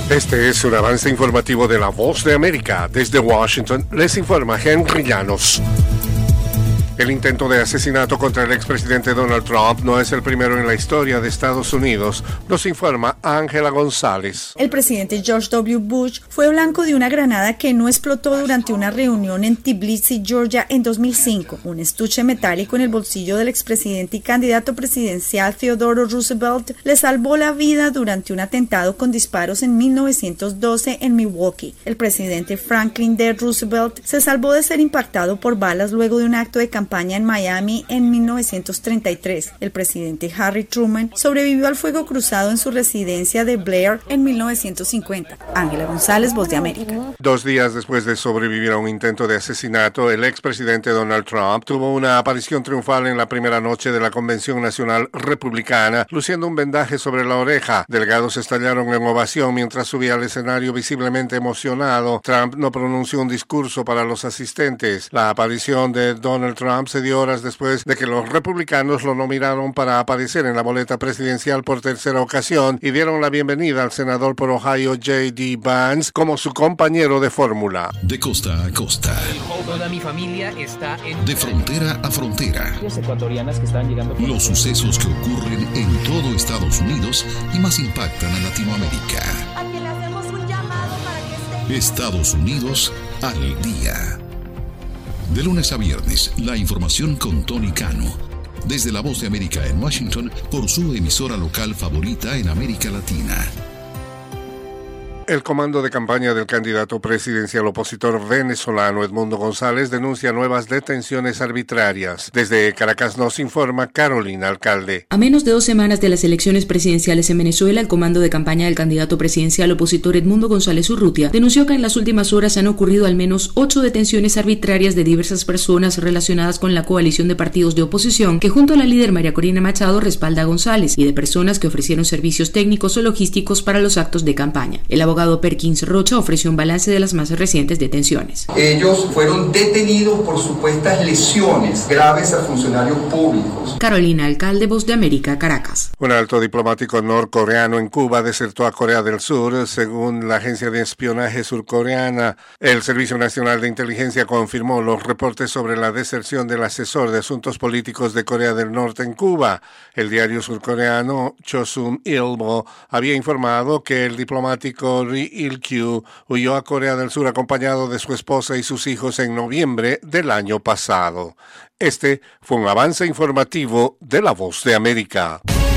Este es un avance informativo de La Voz de América. Desde Washington les informa Henry Llanos. El intento de asesinato contra el expresidente Donald Trump no es el primero en la historia de Estados Unidos, nos informa Ángela González. El presidente George W. Bush fue blanco de una granada que no explotó durante una reunión en Tbilisi, Georgia, en 2005. Un estuche metálico en el bolsillo del expresidente y candidato presidencial Theodore Roosevelt le salvó la vida durante un atentado con disparos en 1912 en Milwaukee. El presidente Franklin D. Roosevelt se salvó de ser impactado por balas luego de un acto de campaña en Miami en 1933. El presidente Harry Truman sobrevivió al fuego cruzado en su residencia de Blair en 1950. Ángela González, Voz de América. 2 días después de sobrevivir a un intento de asesinato, el expresidente Donald Trump tuvo una aparición triunfal en la primera noche de la Convención Nacional Republicana, luciendo un vendaje sobre la oreja. Delegados estallaron en ovación mientras subía al escenario visiblemente emocionado. Trump no pronunció un discurso para los asistentes. La aparición de Donald Trump se dio horas después de que los republicanos lo nominaron para aparecer en la boleta presidencial por tercera ocasión y dieron la bienvenida al senador por Ohio J.D. Vance como su compañero de fórmula. De costa a costa. Toda mi familia está en... De frontera a frontera. Ecuatorianas que están llegando... Los sucesos que ocurren en todo Estados Unidos y más impactan a Latinoamérica. Aquí le hacemos un llamado para que esté... Estados Unidos al día. De lunes a viernes, la información con Tony Cano. Desde La Voz de América en Washington, por su emisora local favorita en América Latina. El comando de campaña del candidato presidencial opositor venezolano Edmundo González denuncia nuevas detenciones arbitrarias. Desde Caracas nos informa Carolina Alcalde. A menos de 2 semanas de las elecciones presidenciales en Venezuela, el comando de campaña del candidato presidencial opositor Edmundo González Urrutia denunció que en las últimas horas han ocurrido al menos 8 detenciones arbitrarias de diversas personas relacionadas con la coalición de partidos de oposición que junto a la líder María Corina Machado respalda a González y de personas que ofrecieron servicios técnicos o logísticos para los actos de campaña. El abogado Perkins Rocha ofreció un balance de las más recientes detenciones. Ellos fueron detenidos por supuestas lesiones graves a funcionarios públicos. Carolina Alcalde, Voz de América, Caracas. Un alto diplomático norcoreano en Cuba desertó a Corea del Sur. Según la agencia de espionaje surcoreana, el Servicio Nacional de Inteligencia confirmó los reportes sobre la deserción del asesor de asuntos políticos de Corea del Norte en Cuba. El diario surcoreano Chosun Ilbo había informado que el diplomático Ri Il-kyu huyó a Corea del Sur acompañado de su esposa y sus hijos en noviembre del año pasado. Este fue un avance informativo de La Voz de América.